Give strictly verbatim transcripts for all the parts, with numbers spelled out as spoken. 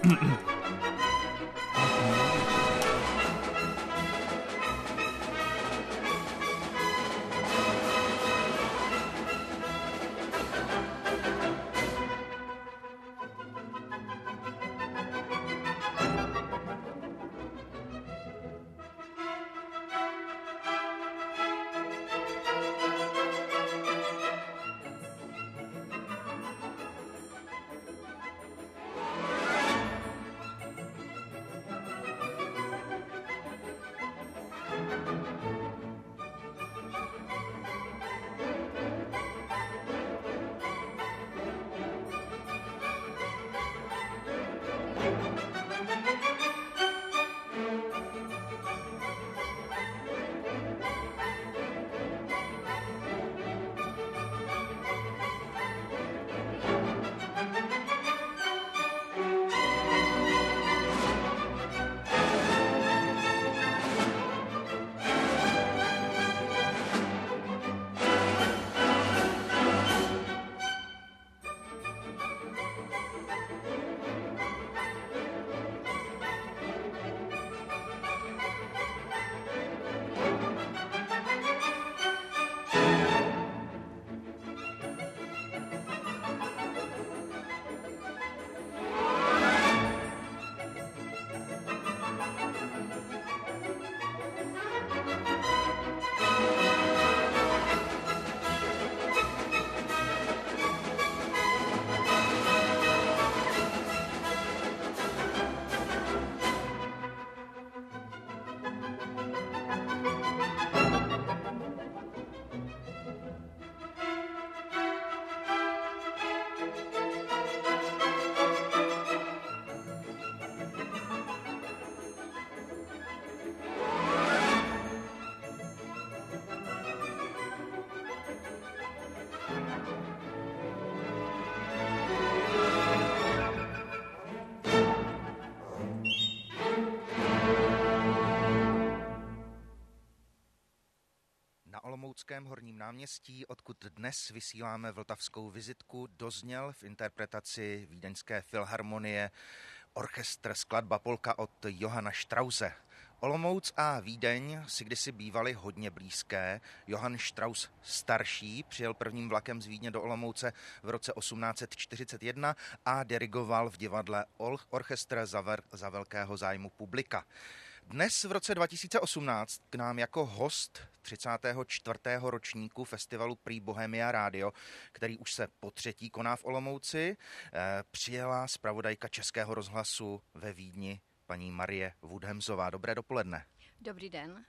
Olomouckém Horním náměstí, odkud dnes vysíláme vltavskou vizitku, dozněl v interpretaci Vídeňské filharmonie orchestr skladba polka od Johanna Strause. Olomouc a Vídeň si kdysi bývaly hodně blízké. Johann Strauss starší přijel prvním vlakem z Vídně do Olomouce v roce osmnáct set čtyřicet jedna a dirigoval v divadle orchestr za, ver, za velkého zájmu publika. Dnes v roce dva tisíce osmnáct k nám jako host třicátého čtvrtého ročníku festivalu Prix Bohemia Radio, který už se po třetí koná v Olomouci, přijela zpravodajka Českého rozhlasu ve Vídni paní Marie Woodhamsová. Dobré dopoledne. Dobrý den.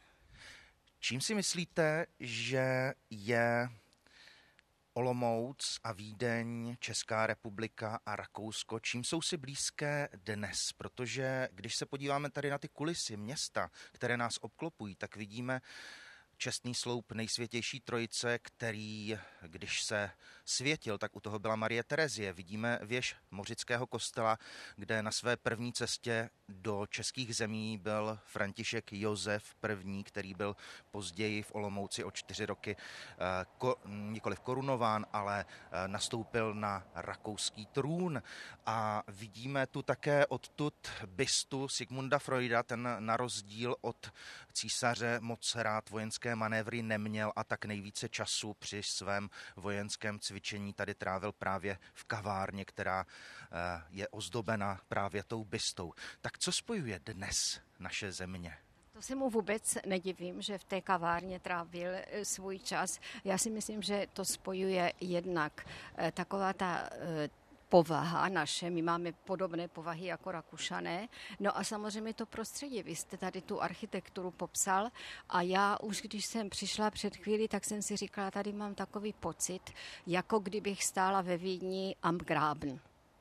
Čím si myslíte, že je Olomouc a Vídeň, Česká republika a Rakousko, čím jsou si blízké dnes? Protože když se podíváme tady na ty kulisy města, které nás obklopují, tak vidíme čestný sloup Nejsvětější trojice, který, když se světil, tak u toho byla Marie Terezie. Vidíme věž Mořického kostela, kde na své první cestě do českých zemí byl František Josef I., který byl později v Olomouci o čtyři roky ko, nikoliv korunován, ale nastoupil na rakouský trůn. A vidíme tu také odtud bystu Sigmunda Freuda, ten na rozdíl od císaře moc rád vojenské manévry neměl a tak nejvíce času při svém vojenském cvičení tady trávil právě v kavárně, která je ozdobena právě tou bystou. Tak co spojuje dnes naše země? To se mu vůbec nedivím, že v té kavárně trávil svůj čas. Já si myslím, že to spojuje jednak taková ta povaha naše, my máme podobné povahy jako Rakušané, no a samozřejmě to prostředí, vy jste tady tu architekturu popsal a já už když jsem přišla před chvíli, tak jsem si říkala, tady mám takový pocit, jako kdybych stála ve Vídni am Graben.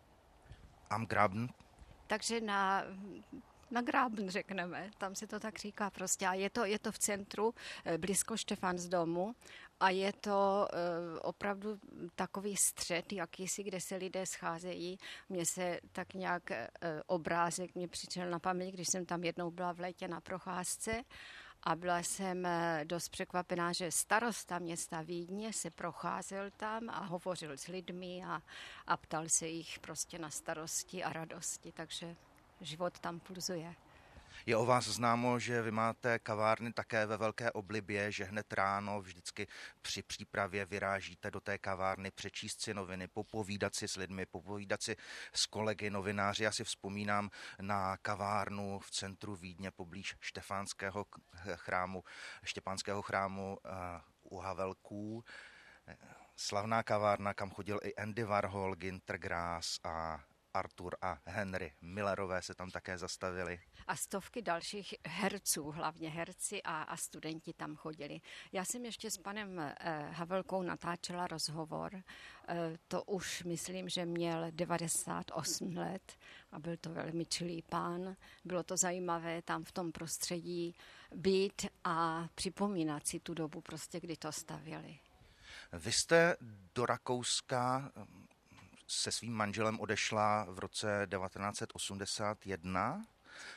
Am Graben? Takže na... Na Graben řekneme, tam se to tak říká prostě a je to, je to v centru, blízko Štefansdomu a je to e, opravdu takový střed, jakýsi, kde se lidé scházejí. Mně se tak nějak e, obrázek mě přišel na paměť, když jsem tam jednou byla v létě na procházce a byla jsem dost překvapená, že starosta města Vídně se procházel tam a hovořil s lidmi a, a ptal se jich prostě na starosti a radosti, takže život tam pulzuje. Je o vás známo, že vy máte kavárny také ve velké oblibě, že hned ráno vždycky při přípravě vyrážíte do té kavárny přečíst si noviny, popovídat si s lidmi, popovídat si s kolegy novináři. Já si vzpomínám na kavárnu v centru Vídně poblíž Štefánského chrámu, Štěpánského chrámu uh, u Havelků. Slavná kavárna, kam chodil i Andy Warhol, Günter Grass a Arthur a Henry Millerové se tam také zastavili. A stovky dalších herců, hlavně herci a, a studenti tam chodili. Já jsem ještě s panem eh, Havelkou natáčela rozhovor. Eh, to už myslím, že měl devadesát osm let a byl to velmi čilý pán. Bylo to zajímavé tam v tom prostředí být a připomínat si tu dobu, prostě kdy to stavěli. Vy jste do Rakouska se svým manželem odešla v roce devatenáct set osmdesát jedna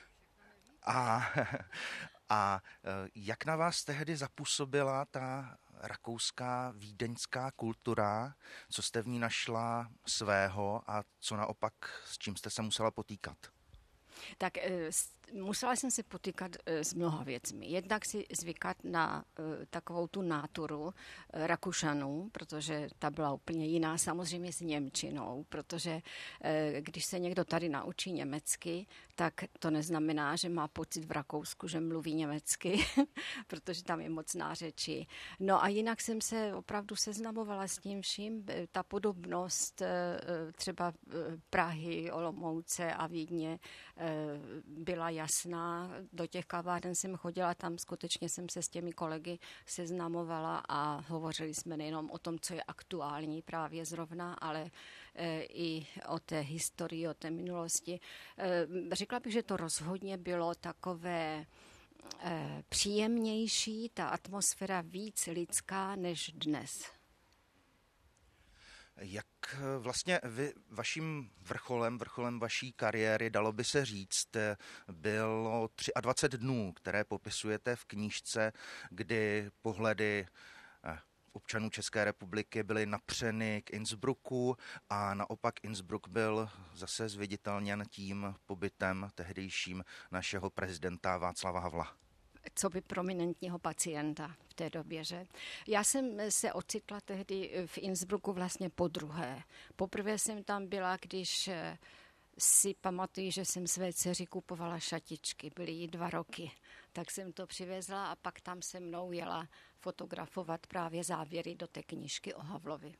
a, a jak na vás tehdy zapůsobila ta rakouská vídeňská kultura, co jste v ní našla svého a co naopak, s čím jste se musela potýkat? Tak musela jsem se potýkat s mnoha věcmi. Jednak si zvykat na takovou tu náturu Rakušanů, protože ta byla úplně jiná, samozřejmě s němčinou, protože když se někdo tady naučí německy, tak to neznamená, že má pocit v Rakousku, že mluví německy, protože tam je moc nářečí. No a jinak jsem se opravdu seznamovala s tím vším. Ta podobnost třeba Prahy, Olomouce a Vídně byla jasná. Do těch kaváren jsem chodila, tam skutečně jsem se s těmi kolegy seznamovala a hovořili jsme nejenom o tom, co je aktuální právě zrovna, ale i o té historii, o té minulosti. Řekla bych, že to rozhodně bylo takové příjemnější, ta atmosféra víc lidská než dnes. Jak vlastně vy, vaším vrcholem, vrcholem vaší kariéry, dalo by se říct, bylo dvacet tři dnů, které popisujete v knížce, kdy pohledy občanů České republiky byly napřeny k Innsbrucku a naopak Innsbruck byl zase zviditelněn tím pobytem tehdejším našeho prezidenta Václava Havla. Co by prominentního pacienta v té době, že? Já jsem se ocitla tehdy v Innsbrucku vlastně podruhé. Poprvé jsem tam byla, když si pamatuju, že jsem své dceři kupovala šatičky, byly jí dva roky. Tak jsem to přivezla a pak tam se mnou jela fotografovat právě závěry do té knížky o Havlovi.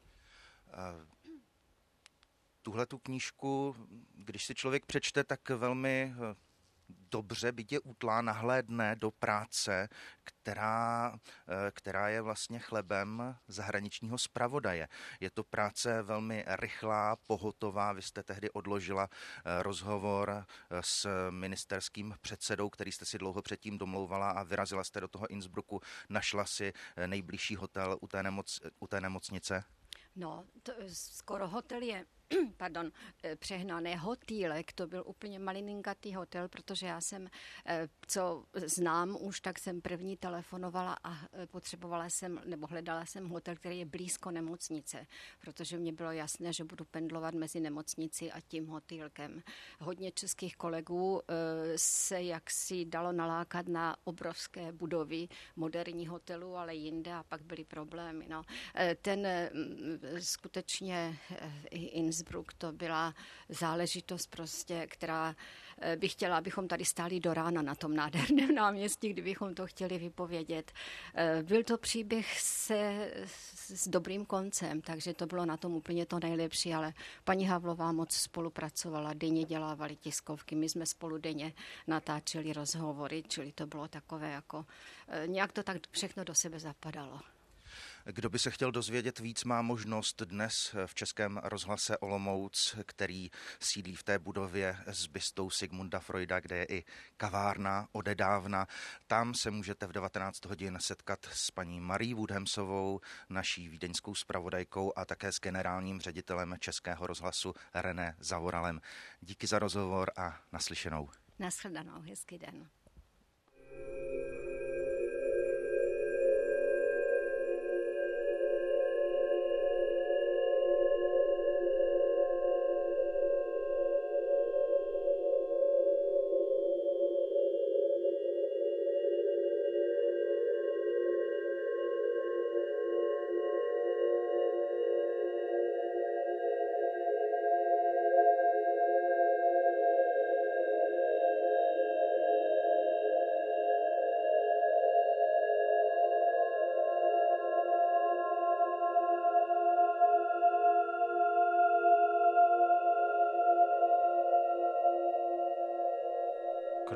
Tuhle tu knížku, když si člověk přečte, tak velmi dobře, byť je útlá, nahlédne do práce, která, která je vlastně chlebem zahraničního zpravodaje. Je to práce velmi rychlá, pohotová. Vy jste tehdy odložila rozhovor s ministerským předsedou, který jste si dlouho předtím domlouvala a vyrazila jste do toho Innsbrucku. Našla si nejbližší hotel u té, nemoc, u té nemocnice? No, to, skoro hotel je, pardon, přehnané. Hotýlek, to byl úplně malininkatý hotel, protože já jsem, co znám už, tak jsem první telefonovala a potřebovala jsem, nebo hledala jsem hotel, který je blízko nemocnice, protože mě bylo jasné, že budu pendlovat mezi nemocnici a tím hotýlkem. Hodně českých kolegů se jaksi dalo nalákat na obrovské budovy moderní hotelů, ale jinde a pak byly problémy. No. Ten skutečně Innsbruck, to byla záležitost prostě, která bych chtěla, abychom tady stáli do rána na tom nádherném náměstí, kdybychom to chtěli vypovědět. Byl to příběh se, s dobrým koncem, takže to bylo na tom úplně to nejlepší, ale paní Havlová moc spolupracovala, denně dělávali tiskovky, my jsme spolu denně natáčeli rozhovory, čili to bylo takové jako, nějak to tak všechno do sebe zapadalo. Kdo by se chtěl dozvědět víc, má možnost dnes v Českém rozhlase Olomouc, který sídlí v té budově s bystou Sigmunda Freuda, kde je i kavárna odedávna. Tam se můžete v devatenáct hodin setkat s paní Marí Woodhamsovou, naší vídeňskou zpravodajkou a také s generálním ředitelem Českého rozhlasu René Zavoralem. Díky za rozhovor a naslyšenou. Nashledanou, hezký den.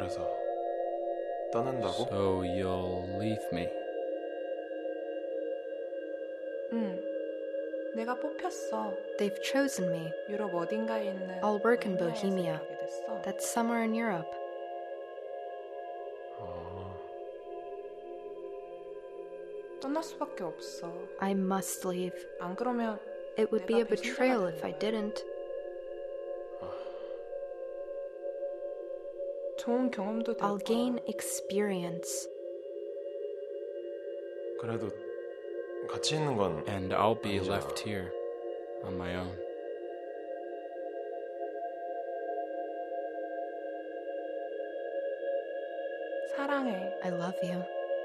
그래서 떠난다고? So you'll leave me. 응. 내가 뽑혔어. They've chosen me. 유럽 어딘가에 있는 I'll work in 보헤미아에서 Bohemia. 일하게 됐어. That's somewhere in Europe. 아, 떠날 수밖에 없어. I must leave. 안 그러면 It would be a 내가 betrayal 배신자가 if I 되는 didn't. 좋은 경험도 될 I'll 거야. gain experience. 그래도 같이 있는 건 And I'll be 아니잖아. left here on my own. 사랑해. I love you.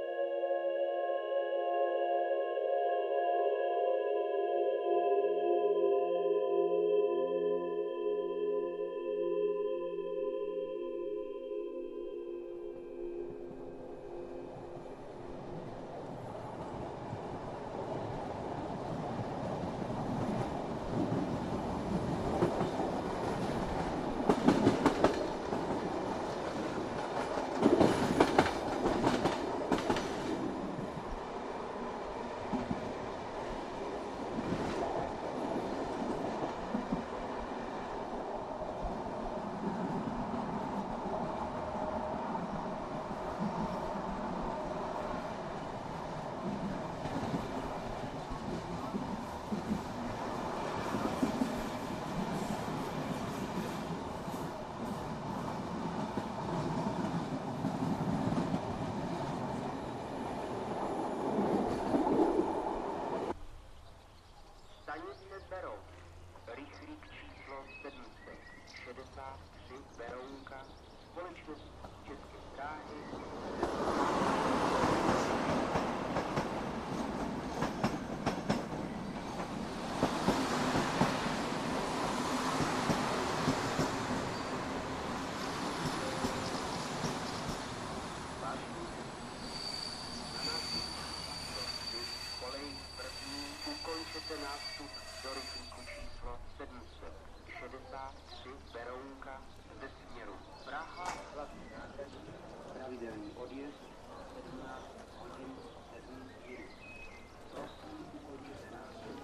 Stanice Beroun, rychlík číslo sedm set šedesát tři Berounka, společnost České dráhy. Ukončete nástup do rychlíku číslo sedm set šedesát tři Berounka ve směru Praha, hlavní nádraží, pravidelný odjezd sedmnáct hodin sedm minut. Prosím, ukončete nástup.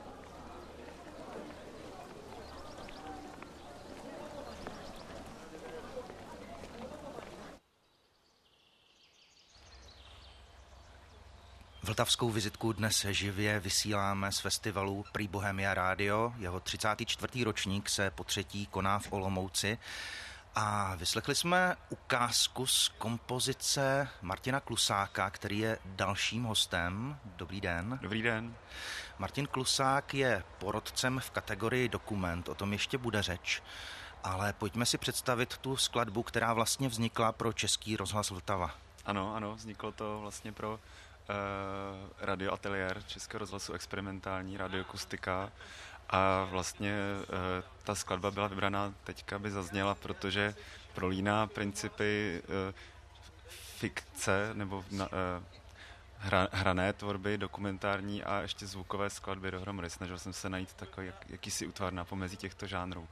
Vltavskou vizitku dnes živě vysíláme z festivalu Prý Bohemia Radio. Jeho třicátý čtvrtý ročník se po třetí koná v Olomouci. A vyslechli jsme ukázku z kompozice Martina Klusáka, který je dalším hostem. Dobrý den. Dobrý den. Martin Klusák je porotcem v kategorii dokument, o tom ještě bude řeč. Ale pojďme si představit tu skladbu, která vlastně vznikla pro Český rozhlas Vltava. Ano, ano, vzniklo to vlastně pro uh, radioateliér Českého rozhlasu, experimentální radioakustika. A vlastně uh, ta skladba byla vybraná teďka, aby zazněla, protože prolíná principy uh, fikce nebo na, uh, hra, hrané tvorby, dokumentární a ještě zvukové skladby dohromady. Snažil jsem se najít takový jak, jakýsi útvar na pomezí těchto žánrů.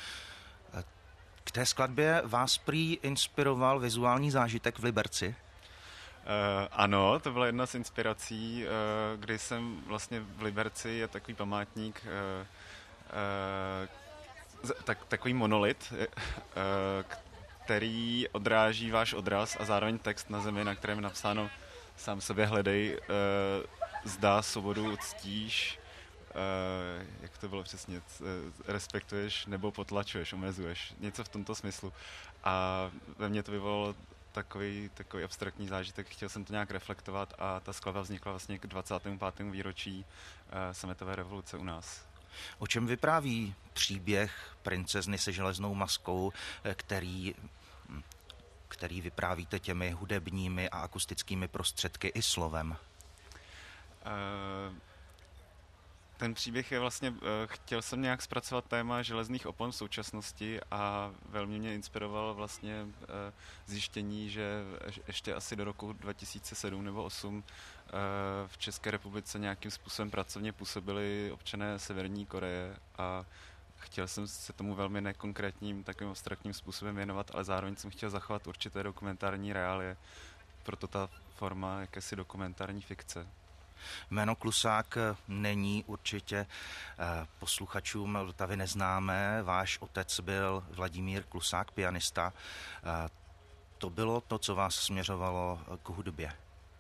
K té skladbě vás prý inspiroval vizuální zážitek v Liberci? Uh, ano, to byla jedna z inspirací, uh, kdy jsem vlastně v Liberci, je takový památník, uh, uh, tak, takový monolit, uh, který odráží váš odraz a zároveň text na zemi, na kterém je napsáno sám sobě hledej, uh, zdá svobodu ctíš, uh, jak to bylo přesně, uh, respektuješ nebo potlačuješ, omezuješ, něco v tomto smyslu. A ve mně to vyvolalo Takový, takový abstraktní zážitek, chtěl jsem to nějak reflektovat a ta skladba vznikla vlastně k dvacátému pátému výročí uh, sametové revoluce u nás. O čem vypráví příběh princezny se železnou maskou, který, který vyprávíte těmi hudebními a akustickými prostředky i slovem? Uh, Ten příběh je vlastně, chtěl jsem nějak zpracovat téma železných opon v současnosti a velmi mě inspiroval vlastně zjištění, že ještě asi do roku dva tisíce sedm nebo osm v České republice nějakým způsobem pracovně působili občané Severní Koreje a chtěl jsem se tomu velmi nekonkrétním, takovým abstraktním způsobem věnovat, ale zároveň jsem chtěl zachovat určité dokumentární reálie, proto ta forma jakési dokumentární fikce. Jméno Klusák není určitě posluchačům Vltavy neznámé. Váš otec byl Vladimír Klusák, pianista. To bylo to, co vás směřovalo k hudbě?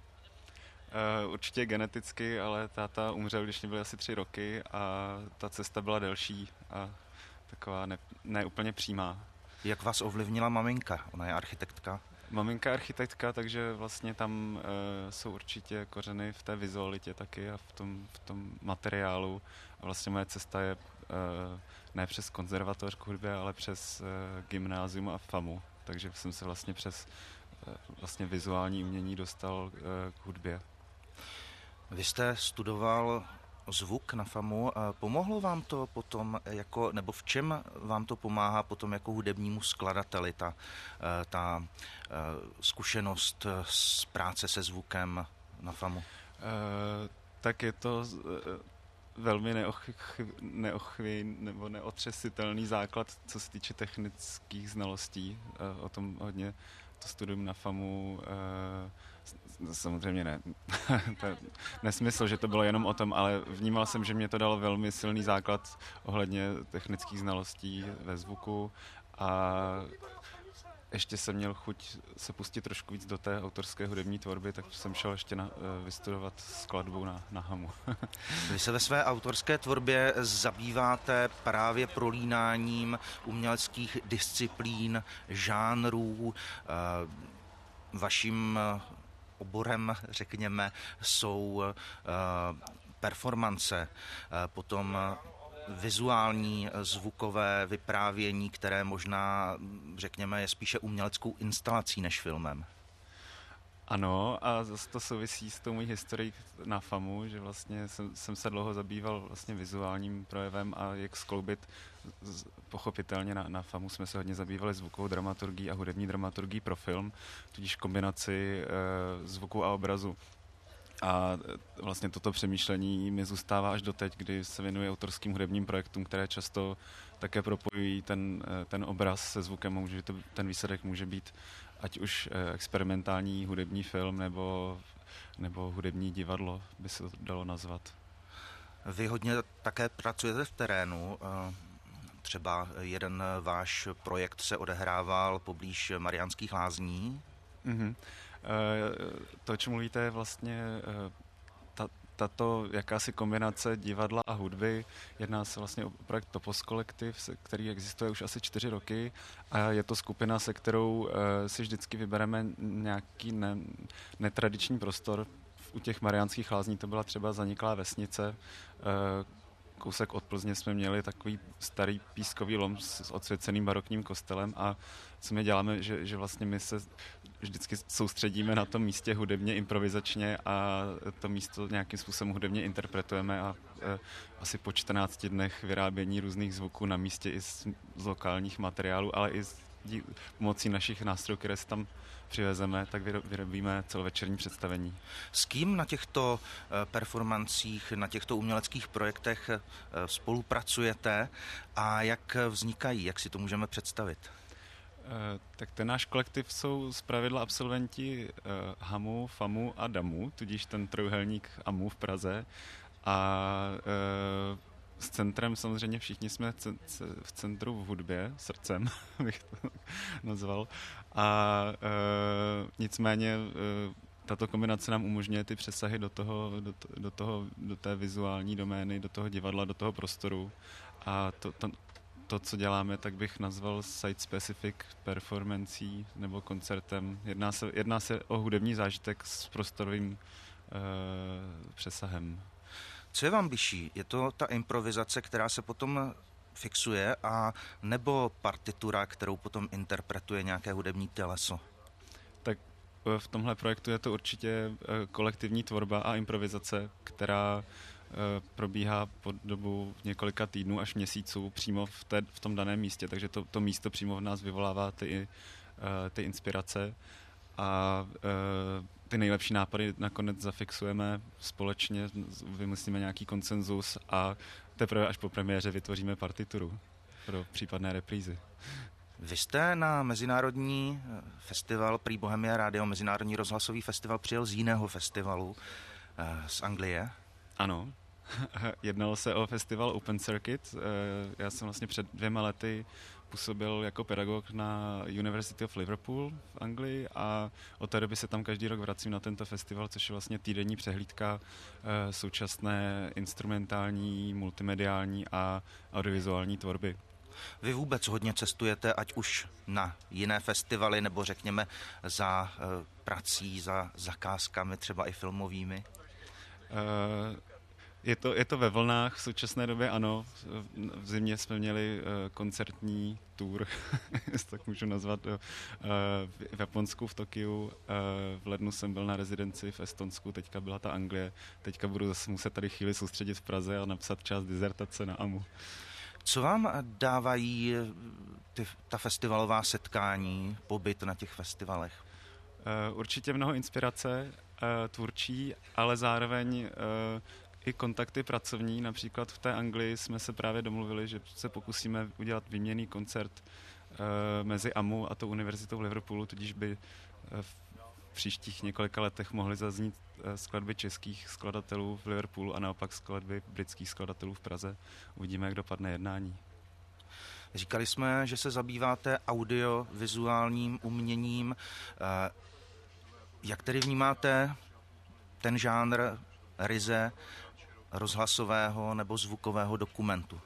Určitě geneticky, ale táta umřel, když mě byly asi tři roky a ta cesta byla delší a taková ne, ne úplně přímá. Jak vás ovlivnila maminka? Ona je architektka. Maminka je architektka, takže vlastně tam e, jsou určitě kořeny v té vizualitě taky a v tom, v tom materiálu. A vlastně moje cesta je e, ne přes konzervatoř k hudbě, ale přes e, gymnázium a FAMu. Takže jsem se vlastně přes e, vlastně vizuální umění dostal e, k hudbě. Vy jste studoval zvuk na FAMu. Pomohlo vám to potom, jako, nebo v čem vám to pomáhá potom jako hudebnímu skladateli, ta, ta zkušenost z práce se zvukem na FAMu? Uh, tak je to velmi neochy, neochvěj, nebo neotřesitelný základ, co se týče technických znalostí. Uh, o tom hodně to studium na FAMu uh, samozřejmě ne. To je nesmysl, že to bylo jenom o tom, ale vnímal jsem, že mě to dalo velmi silný základ ohledně technických znalostí ve zvuku a ještě jsem měl chuť se pustit trošku víc do té autorské hudební tvorby, tak jsem šel ještě na, vystudovat skladbu na, na Hamu. Vy se ve své autorské tvorbě zabýváte právě prolínáním uměleckých disciplín, žánrů. Vaším oborem, řekněme, jsou performance, potom vizuální, zvukové vyprávění, které možná, řekněme, je spíše uměleckou instalací než filmem. Ano, a zase to souvisí s tou mojí historií na FAMu, že vlastně jsem, jsem se dlouho zabýval vlastně vizuálním projevem a jak skloubit, pochopitelně na, na FAMu jsme se hodně zabývali zvukovou dramaturgií a hudební dramaturgií pro film, tudíž kombinaci e, zvuku a obrazu. A vlastně toto přemýšlení mi zůstává až doteď, kdy se věnuji autorským hudebním projektům, které často také propojují ten, ten obraz se zvukem. Může to, ten výsledek může být ať už experimentální hudební film nebo, nebo hudební divadlo, by se to dalo nazvat. Vy hodně také pracujete v terénu. Třeba jeden váš projekt se odehrával poblíž Mariánských Lázní. Mm-hmm. To, o čem mluvíte, je vlastně ta, tato jakási kombinace divadla a hudby. Jedná se vlastně o projekt Topos Collective, který existuje už asi čtyři roky a je to skupina, se kterou si vždycky vybereme nějaký ne, netradiční prostor. U těch Mariánských Lázní to byla třeba zaniklá vesnice. Kousek od Plzně jsme měli takový starý pískový lom s odsvěceným barokním kostelem a co my děláme, že, že vlastně my se vždycky soustředíme na tom místě hudebně, improvizačně a to místo nějakým způsobem hudebně interpretujeme a e, asi po čtrnácti dnech vyrábění různých zvuků na místě i z, z lokálních materiálů, ale i s dí, pomocí našich nástrojů, které si tam přivezeme, tak vyrobíme celovečerní představení. S kým na těchto performancích, na těchto uměleckých projektech spolupracujete a jak vznikají, jak si to můžeme představit? Tak ten náš kolektiv jsou zpravidla absolventi Hamu, FAMu a DAMu, tudíž ten trojuhelník AMU v Praze a s centrem samozřejmě všichni jsme v centru v hudbě, srdcem bych to nazval. A e, nicméně e, tato kombinace nám umožňuje ty přesahy do toho, do, do, toho, do té vizuální domény, do toho divadla, do toho prostoru. A to, to, to co děláme, tak bych nazval site-specific performancí nebo koncertem. Jedná se, jedná se o hudební zážitek s prostorovým e, přesahem. Co je vám bližší? Je to ta improvizace, která se potom fixuje, a nebo partitura, kterou potom interpretuje nějaké hudební těleso? Tak v tomhle projektu je to určitě kolektivní tvorba a improvizace, která probíhá po dobu několika týdnů až měsíců přímo v, té, v tom daném místě, takže to, to místo přímo v nás vyvolává ty, ty inspirace a ty nejlepší nápady nakonec zafixujeme společně, vymyslíme nějaký konsenzus a teprve až po premiéře vytvoříme partituru pro případné reprízy. Vy jste na mezinárodní festival prý Bohemia Radio, mezinárodní rozhlasový festival, přijel z jiného festivalu, z Anglie. Ano, jednalo se o festival Open Circuit. Já jsem vlastně před dvěma lety působil jako pedagog na University of Liverpool v Anglii a od té doby se tam každý rok vracím na tento festival, což je vlastně týdenní přehlídka současné instrumentální, multimediální a audiovizuální tvorby. Vy vůbec hodně cestujete, ať už na jiné festivaly, nebo řekněme za uh, prací, za zakázkami, třeba i filmovými? Uh, je, to, je to ve vlnách, v současné době ano. V zimě jsme měli uh, koncertní tour, jestli tak můžu nazvat, uh, v Japonsku, v Tokiu. Uh, v lednu jsem byl na rezidenci v Estonsku, teďka byla ta Anglie. Teďka budu zase muset tady chvíli soustředit v Praze a napsat část dizertace na A M U. Co vám dávají ty, ta festivalová setkání, pobyt na těch festivalech? Určitě mnoho inspirace tvůrčí, ale zároveň i kontakty pracovní. Například v té Anglii jsme se právě domluvili, že se pokusíme udělat výměnný koncert mezi A M U a tou univerzitou v Liverpoolu, tudíž by v příštích několika letech mohly zaznít skladby českých skladatelů v Liverpoolu a naopak skladby britských skladatelů v Praze. Uvidíme, jak dopadne jednání. Říkali jsme, že se zabýváte audiovizuálním uměním. Jak tedy vnímáte ten žánr ryze rozhlasového nebo zvukového dokumentu?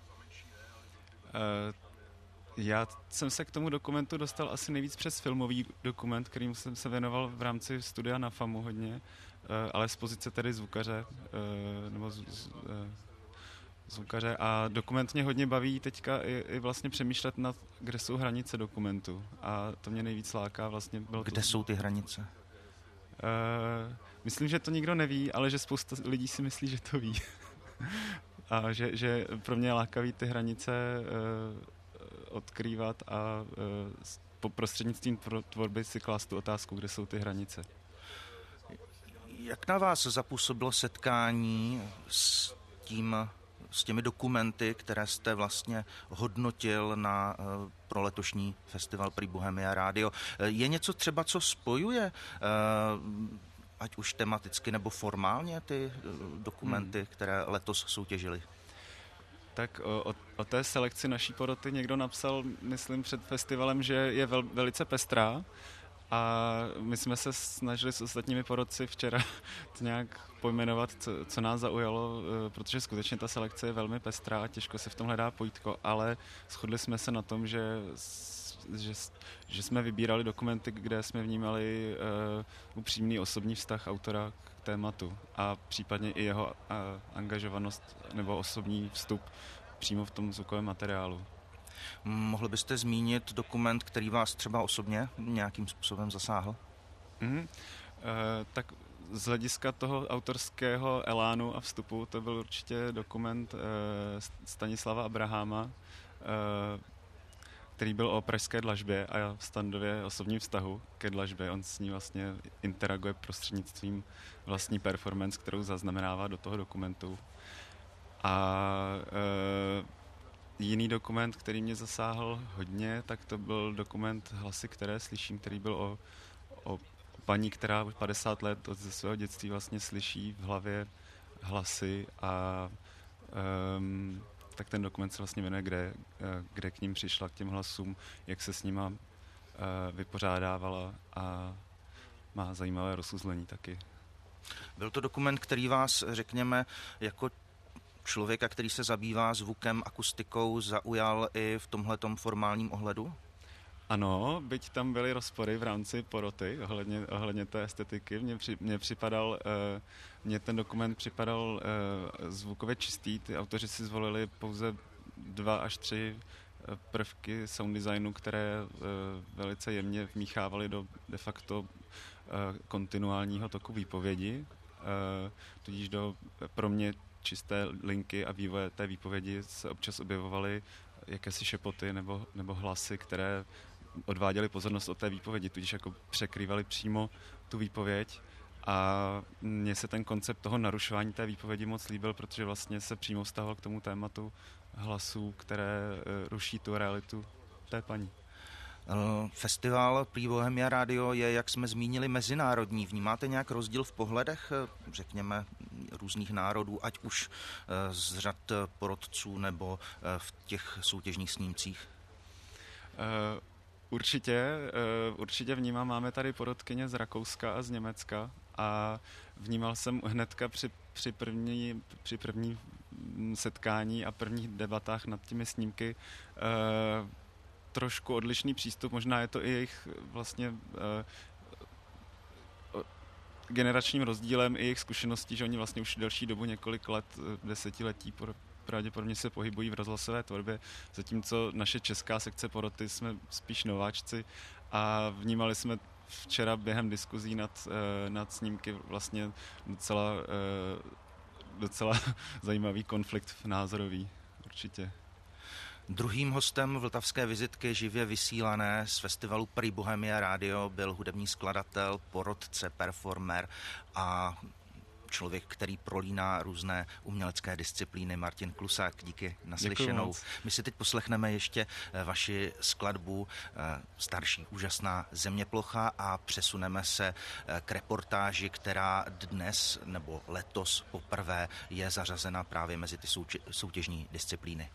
Já jsem se k tomu dokumentu dostal asi nejvíc přes filmový dokument, kterým jsem se věnoval v rámci studia na FAMu hodně, ale z pozice tedy zvukaře, nebo z, z, zvukaře. A dokument mě hodně baví teďka i, i vlastně přemýšlet nad, kde jsou hranice dokumentu. A to mě nejvíc láká vlastně. Bylo kde to, jsou ty hranice? Uh, myslím, že to nikdo neví, ale že spousta lidí si myslí, že to ví. A že, že pro mě je lákavý ty hranice uh, odkrývat a po prostřednictvím tvorby si klást tu otázku, kde jsou ty hranice. Jak na vás zapůsobilo setkání s tím, s těmi dokumenty, které jste vlastně hodnotil na, pro letošní festival prý Bohemia Radio? Je něco třeba, co spojuje, ať už tematicky nebo formálně, ty dokumenty, hmm. které letos soutěžily? Tak o, o té selekci naší poroty někdo napsal, myslím, před festivalem, že je vel, velice pestrá a my jsme se snažili s ostatními porotci včera to nějak pojmenovat, co, co nás zaujalo, protože skutečně ta selekce je velmi pestrá a těžko se v tom hledá pojítko, ale shodli jsme se na tom, že, že, že jsme vybírali dokumenty, kde jsme vnímali uh, upřímný osobní vztah autora k tématu a případně i jeho uh, angažovanost nebo osobní vstup přímo v tom zvukovém materiálu. Mohl byste zmínit dokument, který vás třeba osobně nějakým způsobem zasáhl? Mm-hmm. Uh, tak z hlediska toho autorského elánu a vstupu to byl určitě dokument uh, Stanislava Abraháma, uh, který byl o pražské dlažbě a Standově osobním vztahu ke dlažbě. On s ní vlastně interaguje prostřednictvím vlastní performance, kterou zaznamenává do toho dokumentu. A uh, jiný dokument, který mě zasáhl hodně, tak to byl dokument Hlasy, které slyším, který byl o, o paní, která už padesát let od ze svého dětství vlastně slyší v hlavě hlasy a um, tak ten dokument se vlastně jmenuje, kde, kde k ním přišla, k těm hlasům, jak se s nima uh, vypořádávala a má zajímavé rozuzlení taky. Byl to dokument, který vás, řekněme, jako člověka, který se zabývá zvukem, akustikou, zaujal i v tomhletom formálním ohledu? Ano, byť tam byly rozpory v rámci poroty ohledně, ohledně té estetiky. Mně, při, mně připadal, uh, mně ten dokument připadal uh, zvukově čistý. Ty autoři si zvolili pouze dva až tři uh, prvky sound designu, které uh, velice jemně vmíchávaly do de facto uh, kontinuálního toku výpovědi. Uh, tudíž do pro mě čisté linky a vývoje té výpovědi se občas objevovaly jakési šepoty nebo, nebo hlasy, které odváděly pozornost od té výpovědi, tudíž jako překrývaly přímo tu výpověď. A mně se ten koncept toho narušování té výpovědi moc líbil, protože vlastně se přímo vztahoval k tomu tématu hlasů, které ruší tu realitu té paní. Festival Prý Bohemia Radio je, jak jsme zmínili, mezinárodní. Vnímáte nějak rozdíl v pohledech, řekněme, různých národů, ať už z řad porotců nebo v těch soutěžních snímcích? Uh, určitě, uh, určitě vnímám, máme tady porotkyně z Rakouska a z Německa a vnímal jsem hnedka při, při, první, při první setkání a prvních debatách nad těmi snímky uh, trošku odlišný přístup, možná je to i jejich vlastně uh, generačním rozdílem i jejich zkušeností, že oni vlastně už delší dobu, několik let, desetiletí pravděpodobně se pohybují v rozhlasové tvorbě, zatímco naše česká sekce poroty jsme spíš nováčci a vnímali jsme včera během diskuzí nad, nad snímky vlastně docela, docela zajímavý konflikt názorový, určitě. Druhým hostem vltavské vizitky živě vysílané z festivalu Prý Bohemia Radio byl hudební skladatel, porotce, performer a člověk, který prolíná různé umělecké disciplíny, Martin Klusák. Díky naslyšenou. My si teď poslechneme ještě vaši skladbu starší, úžasná zeměplocha a přesuneme se k reportáži, která dnes nebo letos poprvé je zařazena právě mezi ty soutěžní disciplíny.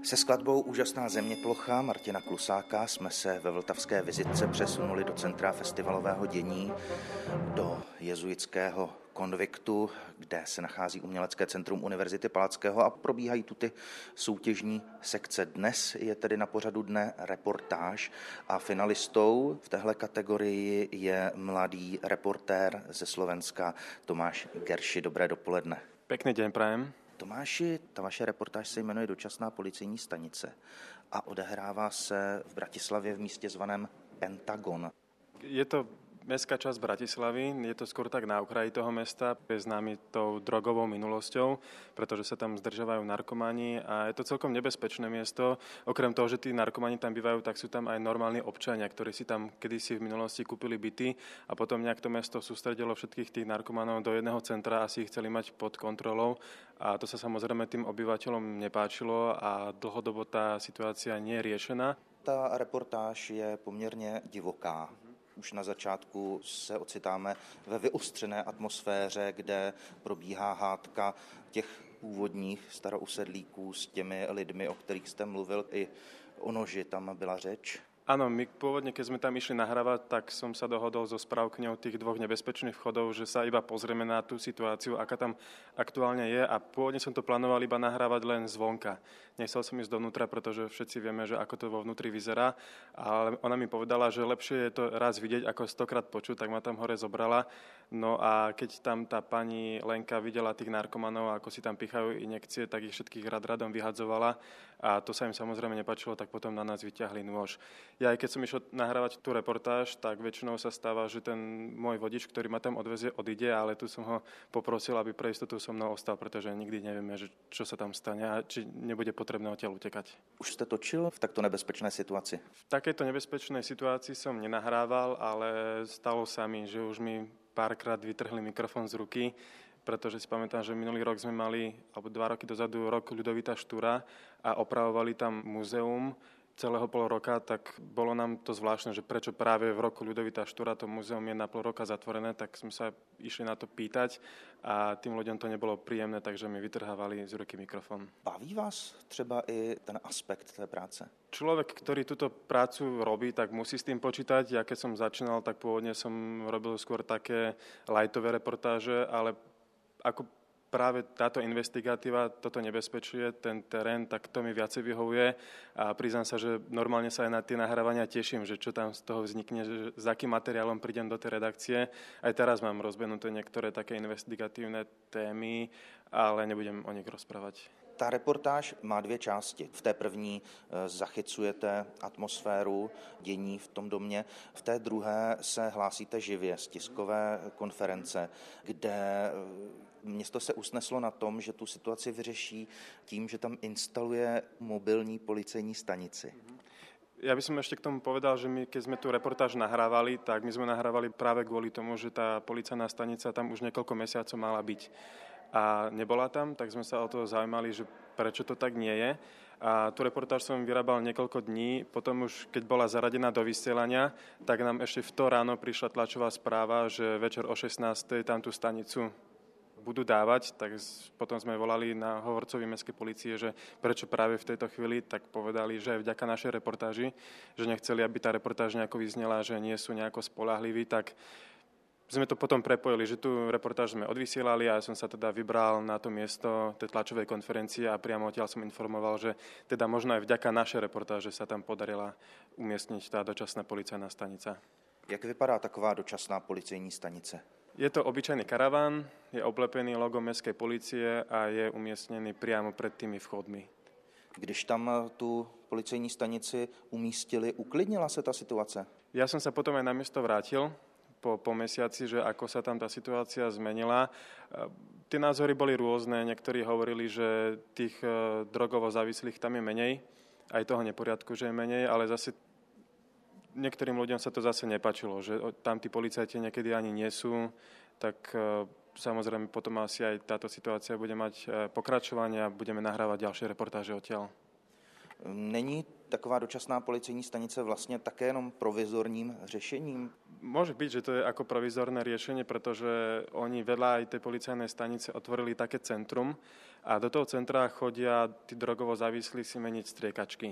Se skladbou Úžasná zeměplocha Martina Klusáka jsme se ve vltavské vizitce přesunuli do centra festivalového dění, do jezuitského konviktu, kde se nachází umělecké centrum Univerzity Palackého a probíhají tu ty soutěžní sekce. Dnes je tedy na pořadu dne reportáž a finalistou v téhle kategorii je mladý reportér ze Slovenska Tomáš Gerši. Dobré dopoledne. Pekný deň prajem. Tomáši, ta vaše reportáž se jmenuje Dočasná policejní stanice a odehrává se v Bratislavě v místě zvaném Pentagon. Je to mestská časť Bratislavy, je to skôr tak na okraji toho mesta, je známy tou drogovou minulosťou, pretože sa tam zdržiavajú narkomani a je to celkom nebezpečné miesto. Okrem toho, že tí narkomani tam bývajú, tak sú tam aj normálni občania, ktorí si tam kedysi v minulosti kúpili byty a potom nejak to mesto sústredilo všetkých tých narkomanov do jedného centra a si ich chceli mať pod kontrolou. A to sa samozrejme tým obyvateľom nepáčilo a dlhodobo tá situácia nie je riešená. Ta reportáž je poměrně divoká. Už na začátku se ocitáme ve vyostřené atmosféře, kde probíhá hádka těch původních starousedlíků s těmi lidmi, o kterých jste mluvil. I o noži tam byla řeč. Áno, my pôvodne, keď sme tam išli nahrávať, tak som sa dohodol so správkňou tých dvoch nebezpečných vchodov, že sa iba pozrieme na tú situáciu, aká tam aktuálne je a pôvodne som to plánoval iba nahrávať len zvonka. Nechcel som ísť dovnútra, pretože všetci vieme, že ako to vo vnútri vyzerá, ale ona mi povedala, že lepšie je to raz vidieť, ako stokrát počuť, tak ma tam hore zobrala. No a keď tam tá pani Lenka videla tých narkomanov, ako si tam pichajú injekcie, tak ich všetkých rad radom vyhadzovala a to sa im samozrejme nepáčilo, tak potom na nás vyťahli nôž. Ja aj keď som išiel nahrávať tú reportáž, tak väčšinou sa stáva, že ten môj vodič, ktorý ma tam odvezie, odíde, ale tu som ho poprosil, aby pre istotu so mnou ostal, pretože nikdy nevieme, že čo sa tam stane a či nebude potrebné odtiaľ utekať. Už ste točil v takto nebezpečnej situácii? V takejto nebezpečnej situácii som nenahrával, ale stalo sa mi, že už mi párkrát vytrhli mikrofón z ruky, pretože si pamätám, že minulý rok sme mali, alebo dva roky dozadu, rok Ľudovita Štúra a opravovali tam múzeum celého pol roka, tak bolo nám to zvláštne, že prečo práve v roku Ľudovita Štúra to múzeum je na pol roka zatvorené, tak sme sa išli na to pýtať a tým ľuďom to nebolo príjemné, takže mi vytrhávali z ruky mikrofón. Baví vás třeba i ten aspekt té práce? Človek, ktorý túto prácu robí, tak musí s tým počítať. Ja keď som začínal, tak pôvodne som robil skôr také lightové reportáže, ale ako práve táto investigatíva, toto nebezpečie, ten terén, tak to mi viacej vyhovuje a priznám sa, že normálne sa aj na tie nahrávania teším, že čo tam z toho vznikne, že s akým materiálom prídem do tej redakcie. Aj teraz mám rozbenuté niektoré také investigatívne témy, ale nebudem o nich rozprávať. Ta reportáž má dvě části. V té první zachycujete atmosféru dění v tom domě, v té druhé se hlásíte živě z tiskové konference, kde město se usneslo na tom, že tu situaci vyřeší tím, že tam instaluje mobilní policejní stanici. Ja by som ešte k tomu povedal, že my, keď sme tú reportáž nahrávali, tak my sme nahrávali práve kvôli tomu, že tá policajná stanica tam už niekoľko mesiacov mala byť. A nebola tam, tak sme sa o to zaujímali, že prečo to tak nie je. A tú reportáž som vyrábal niekoľko dní, potom už keď bola zaradená do vysielania, tak nám ešte v to ráno prišla tlačová správa, že večer o šestnástej tam tú stanicu budú dávať, tak potom sme volali na hovorcovi mestskej polície, že prečo práve v tejto chvíli, tak povedali, že aj vďaka našej reportáži, že nechceli, aby tá reportáž nejako vyznela, že nie sú nejako spoľahliví, tak sme to potom prepojili, že tú reportáž sme odvysielali a ja som sa teda vybral na to miesto tej tlačovej konferencie a priamo odtiaľ som informoval, že teda možno aj vďaka našej reportáže sa tam podarila umiestniť tá dočasná policajná stanica. Jak vypadá taková dočasná policejní stanice? Je to obyčajný karaván, je oblepený logom mestskej polície a je umiestnený priamo pred tými vchodmi. Když tam tu policejní stanici umístili, uklidnila se ta situace? Ja som sa potom aj na miesto vrátil po, po mesiaci, že ako sa tam tá situácia zmenila. Tie názory boli rôzne, niektorí hovorili, že tých drogovo závislých tam je menej, aj toho neporiadku, že je menej, ale zase niektorým ľuďom sa to zase nepáčilo, že tam tí policajti niekedy ani nie sú, tak samozrejme potom asi aj táto situácia bude mať pokračovanie a budeme nahrávať ďalšie reportáže odtiaľ. Není taková dočasná policejní stanice vlastně také jenom provizorním řešením? Môže byť, že to je ako provizorné riešenie, pretože oni vedľa aj tej policajnej stanice otvorili také centrum a do toho centra chodia tí drogovo závislí si meniť striekačky.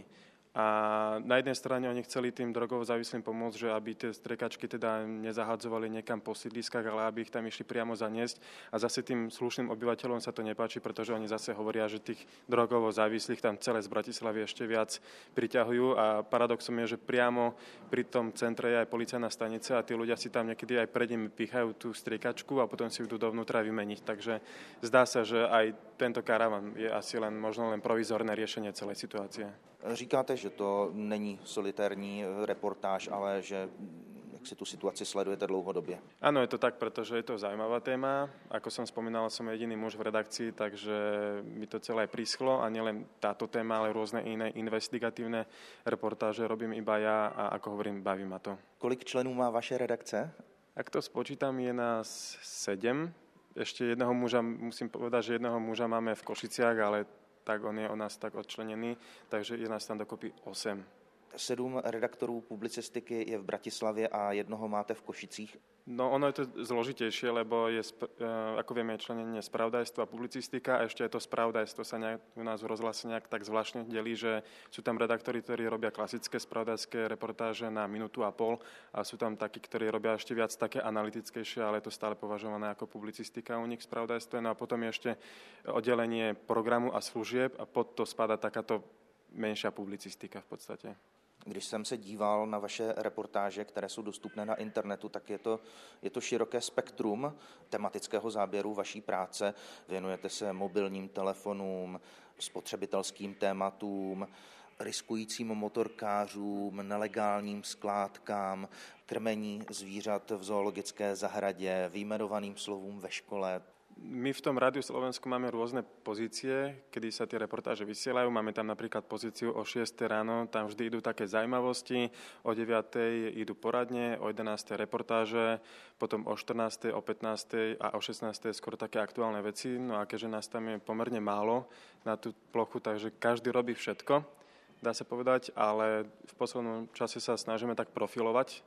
A na jednej strane oni chceli tým drogovo závislým pomôcť, že aby tie striekačky teda nezahadzovali niekam po sídliskách, ale aby ich tam išli priamo zaniesť. A zase tým slušným obyvateľom sa to nepáči, pretože oni zase hovoria, že tých drogovo závislých tam celé z Bratislavy ešte viac priťahujú. A paradoxom je, že priamo pri tom centre je aj policajná stanica a tí ľudia si tam niekedy aj pred nimi pichajú tú striekačku a potom si ju idú dovnútra vymeniť. Takže zdá sa, že aj tento karavan je asi len možno len provizorné riešenie celej situácie. Říkáte, že to není solitární reportáž, ale že jak si tu situaci sledujete dlouhodobě. Áno, je to tak, pretože je to zaujímavá téma. Ako som spomínal, som jediný muž v redakcii, takže mi to celé príschlo a nielen táto téma, ale rôzne iné investigatívne reportáže robím iba ja a ako hovorím, baví ma to. Kolik členů má vaše redakce? Ak to spočítam, je nás sedem. Ešte jedného muža, musím povedať, že jedného muža máme v Košiciach, ale tak on je o nás tak odčlenený, takže je nás tam dokopy osem. Sedm redaktorů publicistiky je v Bratislavě a jednoho máte v Košicích. No ono je to zložitejšie, lebo je, ako vieme, je členenie spravodajstva a publicistika a ešte aj to spravodajstvo sa nejak, u nás v rozhlase nejak tak zvláštne delí, že sú tam redaktori, ktorí robia klasické spravodajské reportáže na minútu a pol a sú tam takí, ktorí robia ešte viac také analytickejšie, ale je to stále považované ako publicistika u nich v spravodajstve. No a potom je ešte oddelenie programu a služieb a pod to spadá takáto menšia publicistika v podstate. Když jsem se díval na vaše reportáže, které jsou dostupné na internetu, tak je to, je to široké spektrum tematického záběru vaší práce. Věnujete se mobilním telefonům, spotřebitelským tématům, riskujícím motorkářům, nelegálním skládkám, krmení zvířat v zoologické zahradě, vyjmenovaným slovům ve škole. My v tom Rádiu Slovensku máme rôzne pozície, kedy sa tie reportáže vysielajú. Máme tam napríklad pozíciu o šiestej ráno, tam vždy idú také zaujímavosti, o deviatej idú poradne, o jedenástej reportáže, potom o štrnástej, o pätnástej a o šestnástej skôr také aktuálne veci. No a keďže nás tam je pomerne málo na tú plochu, takže každý robí všetko, dá sa povedať, ale v poslednom čase sa snažíme tak profilovať,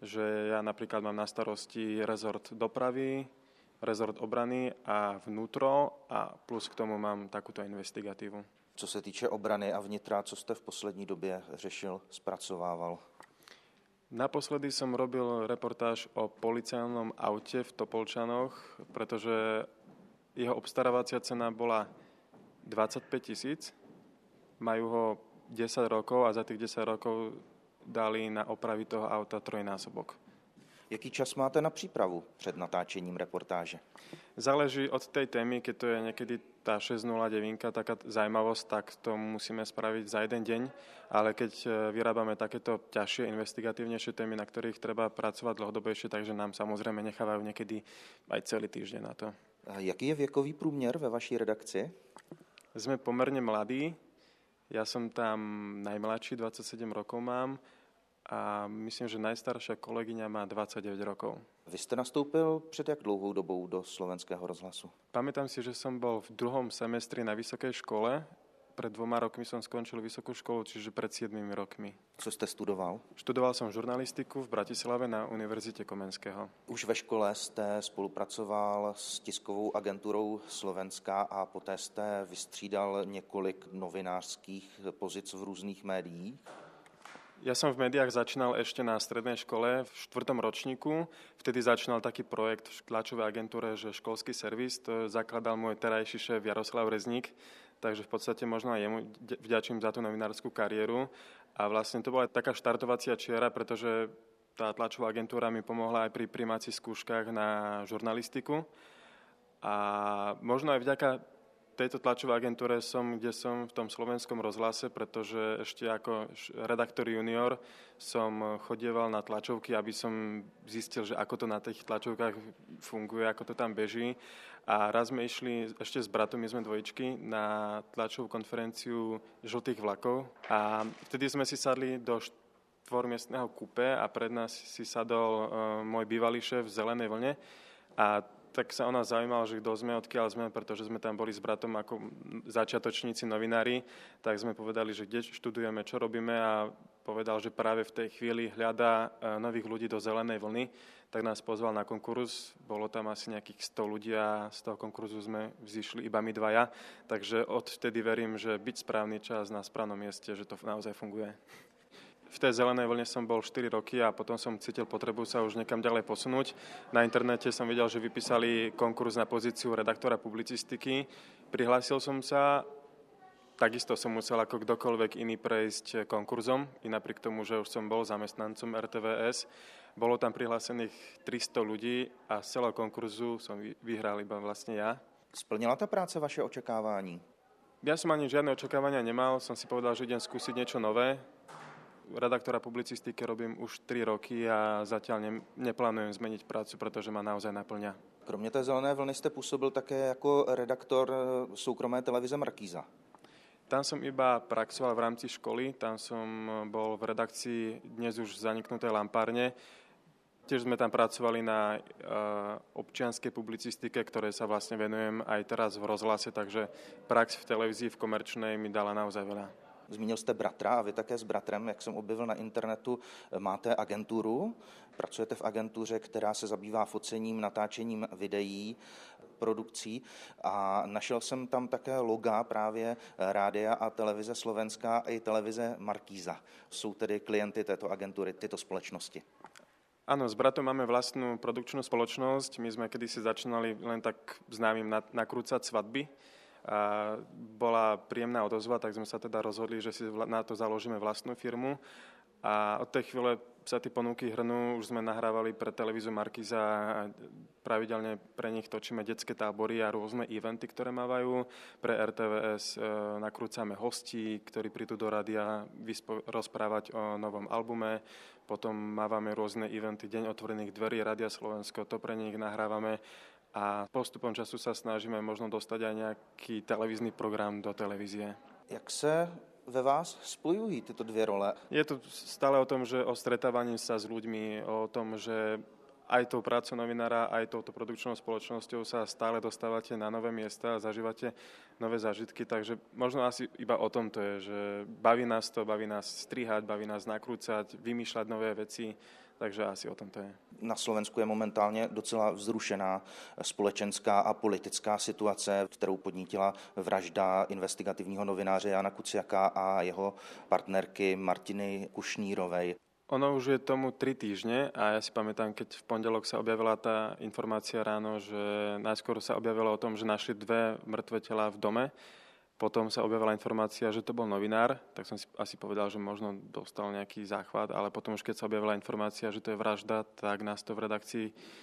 že ja napríklad mám na starosti rezort dopravy, rezort obrany a vnútro a plus k tomu mám takúto investigatívu. Co se týče obrany a vnitra, co jste v poslední době řešil, spracovával? Naposledy som robil reportáž o policajnom aute v Topolčanoch, pretože jeho obstarávacia cena bola dvadsaťpäť tisíc. Majú ho desať rokov a za tých desať rokov dali na opravy toho auta trojnásobok. Jaký čas máte na přípravu před natáčením reportáže? Záleží od tej témy, keď to je niekedy tá šesť nula deväť, taká zaujímavosť, tak to musíme spraviť za jeden deň, ale keď vyrábame takéto ťažšie, investigatívnejšie témy, na ktorých treba pracovať dlhodobejšie, takže nám samozrejme nechávajú niekedy aj celý týždeň na to. A jaký je věkový průměr ve vaší redakci? Sme pomerne mladí, ja som tam najmladší, dvadsaťsedem rokov mám, a myslím, že najstaršia kolegyňa má dvadsaťdeväť rokov. Vy jste nastoupil před jak dlouhou dobou do Slovenského rozhlasu? Pamätám si, že som bol v druhom semestri na vysokej škole. Pred dvoma rokmi som skončil vysokú školu, čiže pred siedmimi rokmi. Co jste studoval? Študoval som žurnalistiku v Bratislave na Univerzite Komenského. Už ve škole jste spolupracoval s tiskovou agenturou Slovenska a poté jste vystřídal několik novinářských pozic v různých médiích. Ja som v médiách začínal ešte na strednej škole v štvrtom ročníku. Vtedy začínal taký projekt v tlačovej agentúre, že školský servis. To zakladal môj terajší šéf Jaroslav Rezník, takže v podstate možno aj jemu vďačím za tú novinárskú kariéru. A vlastne to bola taká štartovacia čiara, pretože tá tlačová agentúra mi pomohla aj pri prijímacích skúškach na žurnalistiku. A možno aj vďaka tejto tlačovej agentúre som, kde som v tom slovenskom rozhlase, pretože ešte ako redaktor junior som chodieval na tlačovky, aby som zistil, že ako to na tých tlačovkách funguje, ako to tam beží. A raz sme išli ešte s bratom, my sme dvojičky, na tlačovú konferenciu žltých vlakov a vtedy sme si sadli do štvormiestneho kupé a pred nás si sadol uh, môj bývalý šéf v zelenej vlne a tak sa o nás zaujímal, že kto sme, odkiaľ sme, pretože sme tam boli s bratom ako začiatočníci novinári, tak sme povedali, že kde študujeme, čo robíme a povedal, že práve v tej chvíli hľadá nových ľudí do Zelenej vlny, tak nás pozval na konkurz. Bolo tam asi nejakých sto ľudí a z toho konkurzu sme vzýšli iba my dvaja. Takže odvtedy verím, že byť správny čas na správnom mieste, že to naozaj funguje. V tej Zelenej vlne som bol štyri roky a potom som cítil potrebu sa už niekam ďalej posunúť. Na internete som videl, že vypísali konkurs na pozíciu redaktora publicistiky. Prihlásil som sa. Takisto som musel ako kdokoľvek iný prejsť konkurzom, i napriek tomu, že už som bol zamestnancom er té vé es. Bolo tam prihlásených tristo ľudí a z celého konkurzu som vyhral iba vlastne ja. Splnila ta práce vaše očekávání? Ja som ani žiadne očakávania nemal, som si povedal, že idem skúsiť niečo nové. Redaktora publicistiky robím už tri roky a zatiaľ ne, neplánujem zmeniť prácu, pretože ma naozaj naplňa. Kromě té Zelené vlny jste působil také jako redaktor soukromé televize Markíza. Tam som iba praxoval v rámci školy, tam som bol v redakcii dnes už zaniknutej Lampárne. Tiež sme tam pracovali na uh, občianskej publicistike, ktoré sa vlastne venujem aj teraz v rozhlase, takže prax v televízii, v komerčnej mi dala naozaj veľa. Zmínil jste bratra a vy také s bratrem, jak jsem objevil na internetu, máte agenturu. Pracujete v agentuře, která se zabývá focením, natáčením videí, produkcí a našel jsem tam také loga právě Rádia a televize Slovenská i televize Markíza. Jsou tedy klienty této agentury, tyto společnosti. Áno, s bratom máme vlastnú produkčnú spoločnosť. My sme kedysi začínali len tak známym nakrúcať svadby. A bola príjemná odozva, tak sme sa teda rozhodli, že si na to založíme vlastnú firmu. A od tej chvíle sa tie ponuky hrnú. Už sme nahrávali pre televíziu Markíza a pravidelne pre nich točíme detské tábory a rôzne eventy, ktoré mávajú. Pre er té vé es e, nakrúcame hostí, ktorí prídu do rádia vyspo- rozprávať o novom albume. Potom mávame rôzne eventy, Deň otvorených dverí Rádia Slovensko, to pre nich nahrávame. A postupom času sa snažíme možno dostať aj nejaký televízny program do televízie. Jak se ve vás spojují tyto dvě role? Je to stále o tom, že o stretávaní sa s ľuďmi, o tom, že aj tou prácou novinára, aj touto produkčnou spoločnosťou sa stále dostávate na nové miesta a zažívate nové zážitky, takže možno asi iba o tom to je, že baví nás to, baví nás strihať, baví nás nakrúcať, vymýšľať nové veci, takže asi o tom to je. Na Slovensku je momentálně docela vzrušená společenská a politická situace, kterou podnítila vražda investigativního novináře Jana Kuciaka a jeho partnerky Martiny Kušnírovej. Ono už je tomu tri týždne a ja si pamätám, keď v pondelok sa objavila tá informácia ráno, že najskôr sa objavilo o tom, že našli dve mŕtve telá v dome. Potom sa objavila informácia, že to bol novinár, tak som si asi povedal, že možno dostal nejaký záchvat, ale potom už keď sa objavila informácia, že to je vražda, tak nás to v redakcii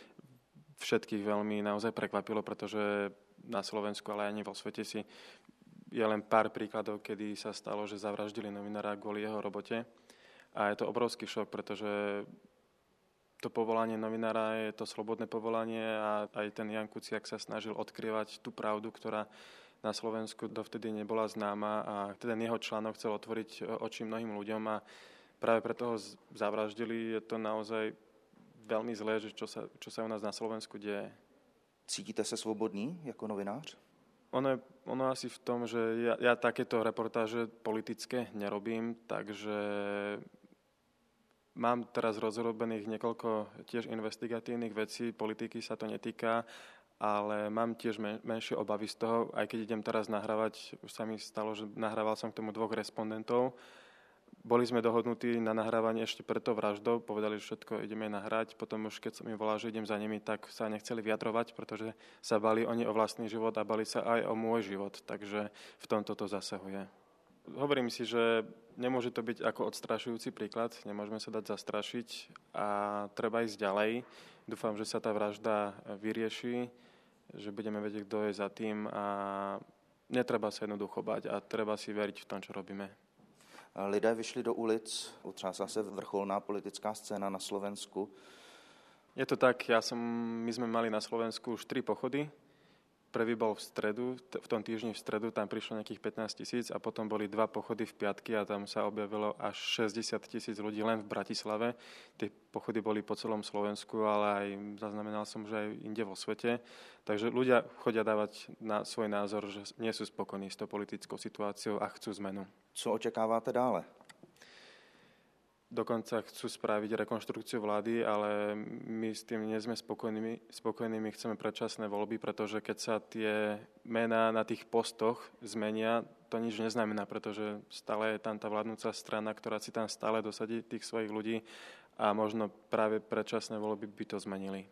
všetkých veľmi naozaj prekvapilo, pretože na Slovensku, ale ani vo svete si je len pár príkladov, kedy sa stalo, že zavraždili novinára kvôli jeho robote. A je to obrovský šok, pretože to povolanie novinára je to slobodné povolanie a aj ten Jan Kuciak sa snažil odkrývať tú pravdu, ktorá na Slovensku dovtedy nebola známa a ten jeho článok chcel otvoriť oči mnohým ľuďom a práve preto ho zavraždili. Je to naozaj veľmi zlé, že čo sa, čo sa u nás na Slovensku deje. Cítíte se svobodný jako novinář? Ono je ono asi v tom, že ja, ja takéto reportáže politické nerobím, takže mám teraz rozrobených niekoľko tiež investigatívnych vecí, politiky sa to netýka, ale mám tiež men- menšie obavy z toho, aj keď idem teraz nahrávať, už sa mi stalo, že nahrával som k tomu dvoch respondentov. Boli sme dohodnutí na nahrávanie ešte pred tou vraždou, povedali, že všetko ideme nahrať, potom už keď som im volal, že idem za nimi, tak sa nechceli vyjadrovať, pretože sa bali oni o vlastný život a bali sa aj o môj život, takže v tomto to zasahuje. Hovorím si, že nemôže to byť ako odstrašujúci príklad, nemôžeme sa dať zastrašiť a treba ísť ďalej. Dúfam, že sa tá vražda vyrieši, že budeme vedieť, kto je za tým a netreba sa jednoducho bať a treba si veriť v tom, čo robíme. Lidé vyšli do ulic, otřásla se vrcholná politická scéna na Slovensku. Je to tak, ja som, my sme mali na Slovensku už tri pochody. prvý bol v stredu, v tom týždni v stredu, tam prišlo nejakých pätnásť tisíc a potom boli dva pochody v piatky a tam sa objavilo až šesťdesiat tisíc ľudí len v Bratislave. Tie pochody boli po celom Slovensku, ale aj zaznamenal som, že aj inde vo svete. Takže ľudia chodia dávať na svoj názor, že nie sú spokojní s tou politickou situáciou a chcú zmenu. Co očekáváte dále? Dokonca chcú spraviť rekonštrukciu vlády, ale my s tým nie sme spokojní. spokojní. My chceme predčasné voľby, pretože keď sa tie mená na tých postoch zmenia, to nič neznamená, pretože stále je tam tá vládnúca strana, ktorá si tam stále dosadí tých svojich ľudí a možno práve predčasné voľby by to zmenili.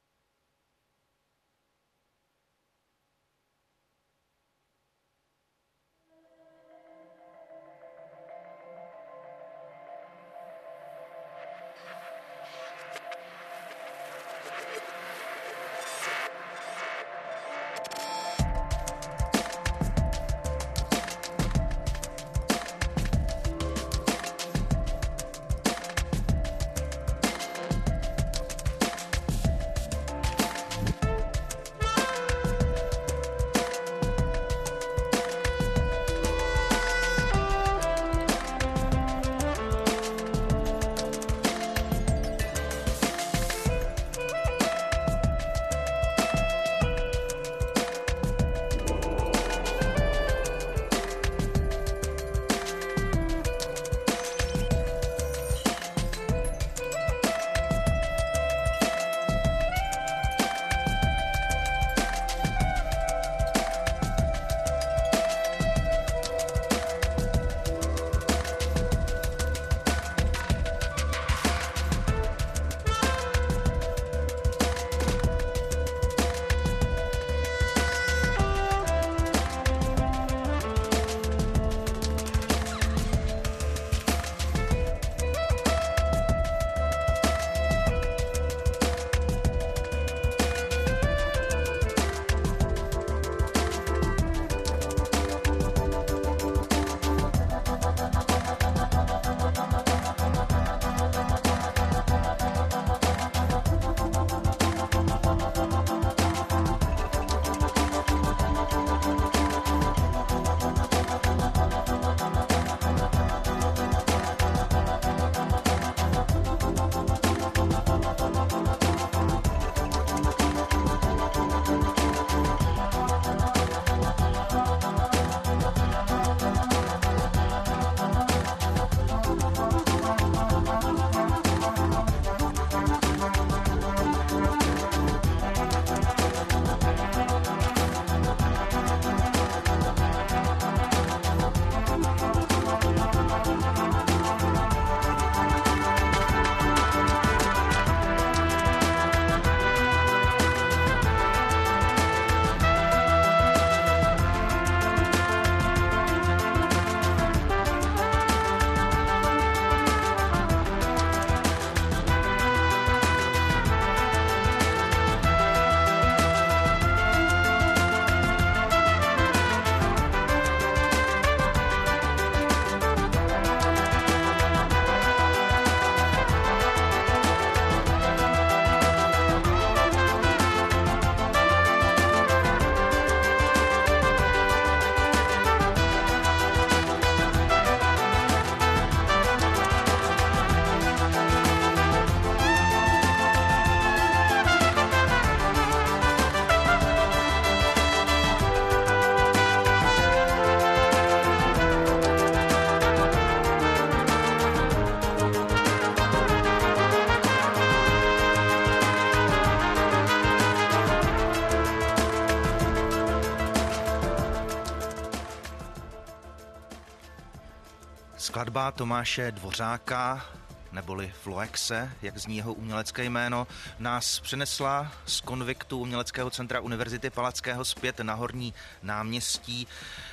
Skladba Tomáše Dvořáka, neboli Floexe, jak zní jeho umělecké jméno, nás přenesla z konviktu Uměleckého centra Univerzity Palackého zpět na Horní náměstí.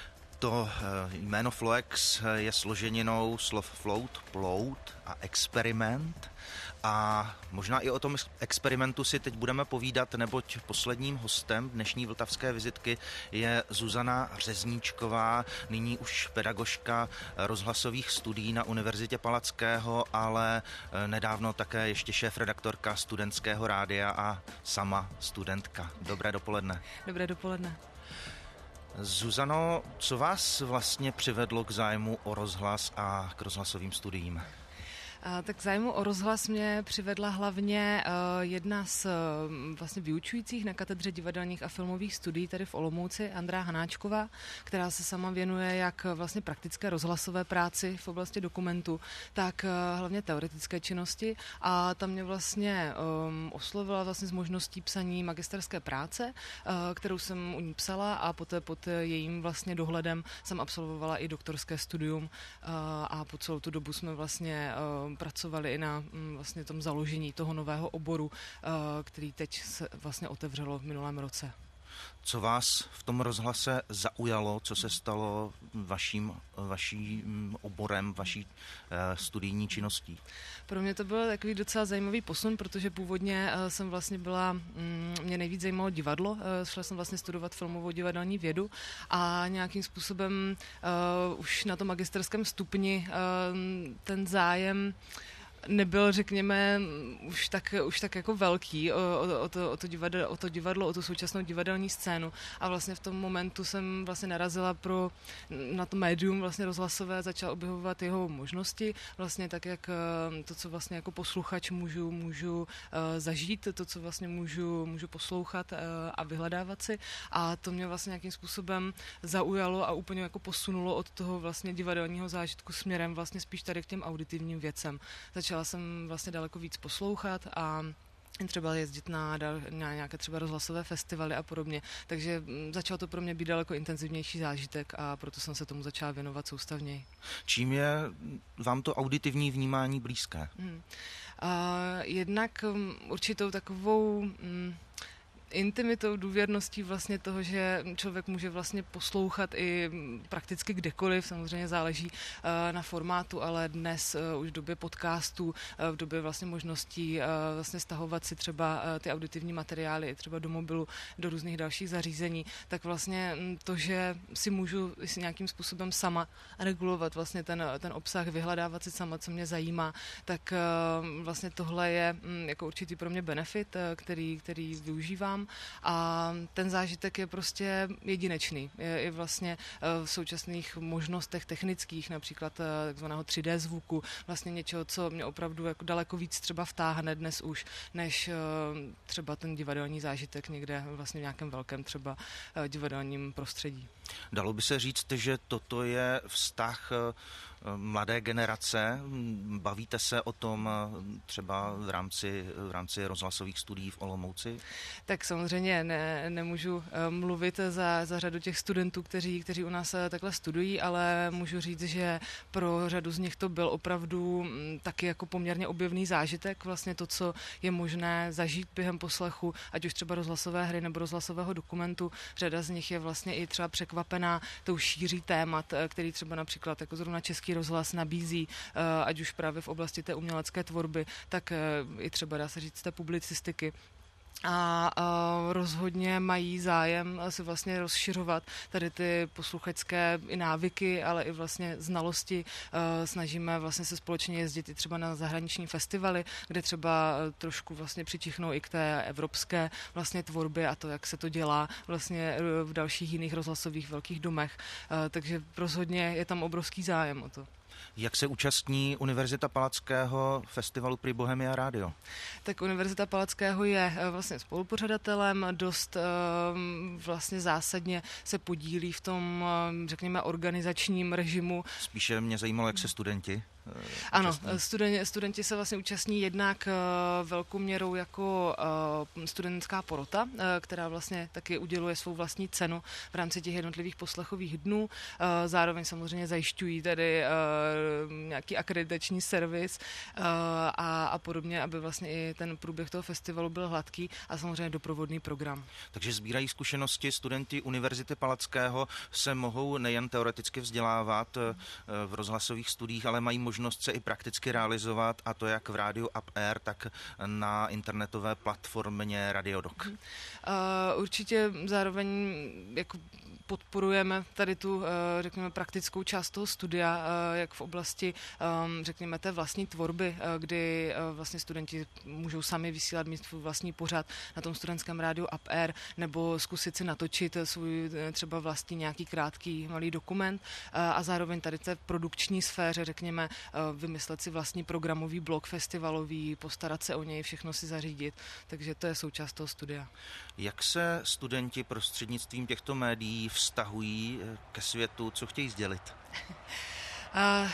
To jméno Floex je složeninou slov float, plout a experiment. A možná i o tom experimentu si teď budeme povídat, neboť posledním hostem dnešní vltavské vizitky je Zuzana Řezníčková, nyní už pedagožka rozhlasových studií na Univerzitě Palackého, ale nedávno také ještě šéfredaktorka Studentského rádia a sama studentka. Dobré dopoledne. Dobré dopoledne. Zuzano, co vás vlastně přivedlo k zájmu o rozhlas a k rozhlasovým studiím? Tak zájmu o rozhlas mě přivedla hlavně uh, jedna z uh, vlastně vyučujících na katedře divadelních a filmových studií tady v Olomouci, Andrea Hanáčková, která se sama věnuje jak vlastně praktické rozhlasové práci v oblasti dokumentu, tak uh, hlavně teoretické činnosti, a tam mě vlastně um, oslovila vlastně s možností psaní magisterské práce, uh, kterou jsem u ní psala, a poté pod jejím vlastně dohledem jsem absolvovala i doktorské studium uh, a po celou tu dobu jsme vlastně uh, pracovali i na vlastně tom založení toho nového oboru, který teď se vlastně otevřelo v minulém roce. Co vás v tom rozhlase zaujalo, co se stalo vaším, vaším oborem, vaší eh, studijní činností? Pro mě to byl takový docela zajímavý posun, protože původně uh, jsem vlastně byla, mm, mě nejvíc zajímalo divadlo, uh, šla jsem vlastně studovat filmovou divadelní vědu a nějakým způsobem uh, už na tom magisterském stupni uh, ten zájem nebyl, řekněme, už tak, už tak jako velký o, o, o, to, o, to divadlo, o to divadlo, o tu současnou divadelní scénu, a vlastně v tom momentu jsem vlastně narazila pro, na to médium vlastně rozhlasové, začala objevovat jeho možnosti, vlastně tak, jak to, co vlastně jako posluchač můžu, můžu uh, zažít, to, co vlastně můžu, můžu poslouchat uh, a vyhledávat si, a to mě vlastně nějakým způsobem zaujalo a úplně jako posunulo od toho vlastně divadelního zážitku směrem vlastně spíš tady k těm auditivním věcem. Začala Začala jsem vlastně daleko víc poslouchat a třeba jezdit na, na nějaké třeba rozhlasové festivaly a podobně. Takže začalo to pro mě být daleko intenzivnější zážitek a proto jsem se tomu začala věnovat soustavněji. Čím je vám to auditivní vnímání blízké? Hmm. Uh, jednak um, určitou takovou um, intimitou, důvěrností vlastně toho, že člověk může vlastně poslouchat i prakticky kdekoliv, samozřejmě záleží na formátu, ale dnes už v době podcastů, v době vlastně možností vlastně stahovat si třeba ty auditivní materiály třeba do mobilu, do různých dalších zařízení, tak vlastně to, že si můžu si nějakým způsobem sama regulovat vlastně ten, ten obsah, vyhledávat si sama, co mě zajímá, tak vlastně tohle je jako určitý pro mě benefit, který, který využívám. A ten zážitek je prostě jedinečný. Je i vlastně v současných možnostech technických, například takzvaného tři dé zvuku, vlastně něčeho, co mě opravdu jako daleko víc třeba vtáhne dnes už, než třeba ten divadelní zážitek někde vlastně v nějakém velkém třeba divadelním prostředí. Dalo by se říct, že toto je vztah mladé generace. Bavíte se o tom třeba v rámci, v rámci rozhlasových studií v Olomouci? Tak samozřejmě ne, nemůžu mluvit za, za řadu těch studentů, kteří, kteří u nás takhle studují, ale můžu říct, že pro řadu z nich to byl opravdu taky jako poměrně objevný zážitek, vlastně to, co je možné zažít během poslechu, ať už třeba rozhlasové hry nebo rozhlasového dokumentu. Řada z nich je vlastně i třeba překvapená tou šíří témat, který třeba například jako zrovna Český rozhlas nabízí, ať už právě v oblasti té umělecké tvorby, tak i třeba dá se říct té publicistiky. A, a rozhodně mají zájem si vlastně rozšiřovat tady ty posluchačské i návyky, ale i vlastně znalosti. Snažíme vlastně se společně jezdit i třeba na zahraniční festivaly, kde třeba trošku vlastně přičichnou i k té evropské vlastně tvorbě a to, jak se to dělá vlastně v dalších jiných rozhlasových velkých domech. Takže rozhodně je tam obrovský zájem o to. Jak se účastní Univerzita Palackého festivalu Prix Bohemia Radio? Tak Univerzita Palackého je vlastně spolupořadatelem, dost vlastně zásadně se podílí v tom, řekněme, organizačním režimu. Spíše mě zajímalo, jak se studenti Ano, účastní? studenti, studenti se vlastně účastní jednak velkou měrou jako studentská porota, která vlastně taky uděluje svou vlastní cenu v rámci těch jednotlivých poslechových dnů. Zároveň samozřejmě zajišťují tady nějaký akreditační servis a, a podobně, aby vlastně i ten průběh toho festivalu byl hladký a samozřejmě doprovodný program. Takže sbírají zkušenosti, studenti Univerzity Palackého se mohou nejen teoreticky vzdělávat v rozhlasových studiích, ale mají možnost se i prakticky realizovat, a to jak v rádiu Up Air, tak na internetové platformě Radiodok. Uh, určitě zároveň jako podporujeme tady tu, řekněme, praktickou část toho studia, jak v oblasti, řekněme, té vlastní tvorby, kdy vlastně studenti můžou sami vysílat, mít svůj vlastní pořad na tom studentském rádiu Up Air, nebo zkusit si natočit svůj třeba vlastní nějaký krátký malý dokument a zároveň tady té produkční sféře, řekněme, vymyslet si vlastní programový blok festivalový, postarat se o něj, všechno si zařídit, takže to je součást toho studia. Jak se studenti prostřednictvím těchto médií vztahují ke světu, co chtějí sdělit? Uh...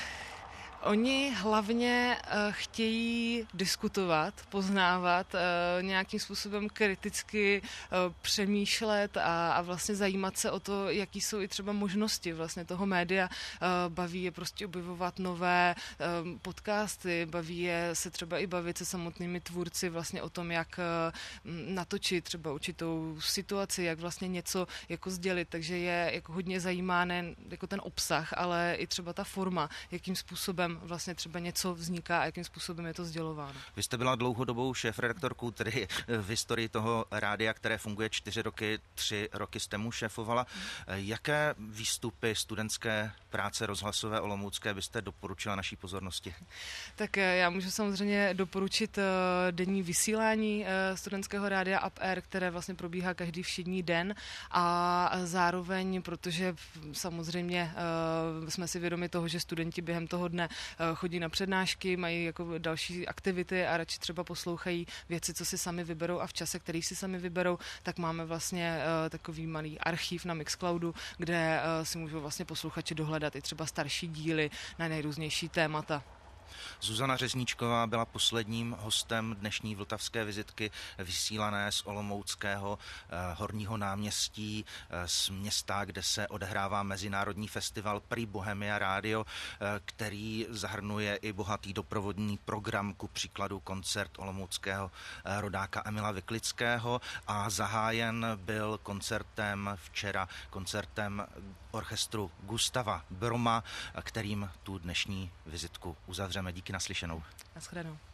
Oni hlavně uh, chtějí diskutovat, poznávat, uh, nějakým způsobem kriticky uh, přemýšlet a, a vlastně zajímat se o to, jaký jsou i třeba možnosti vlastně toho média. Uh, baví je prostě objevovat nové uh, podcasty, baví je se třeba i bavit se samotnými tvůrci vlastně o tom, jak uh, natočit třeba určitou situaci, jak vlastně něco jako sdělit, takže je jako hodně zajímá ne jako ten obsah, ale i třeba ta forma, jakým způsobem vlastně třeba něco vzniká a jakým způsobem je to sdělováno. Vy jste byla dlouhodobou šéfredaktorkou, tedy v historii toho rádia, které funguje čtyři roky, tři roky jste mu šéfovala. Jaké výstupy studentské práce rozhlasové olomoucké byste doporučila naší pozornosti? Tak já můžu samozřejmě doporučit denní vysílání studentského rádia Up Air, které vlastně probíhá každý všední den a zároveň, protože samozřejmě jsme si vědomi toho, že studenti během toho dne chodí na přednášky, mají jako další aktivity a radši třeba poslouchají věci, co si sami vyberou a v čase, který si sami vyberou, tak máme vlastně takový malý archiv na Mixcloudu, kde si můžou vlastně posluchači dohledat i třeba starší díly na nejrůznější témata. Zuzana Řezníčková byla posledním hostem dnešní vltavské vizitky vysílané z olomouckého eh, Horního náměstí, eh, z města, kde se odehrává mezinárodní festival Prix Bohemia Radio, eh, který zahrnuje i bohatý doprovodný program, ku příkladu koncert olomouckého eh, rodáka Emila Vyklického, a zahájen byl koncertem včera, koncertem orchestru Gustava Broma, kterým tu dnešní vizitku uzavřeme. Díky, naslyšenou. Naschledanou.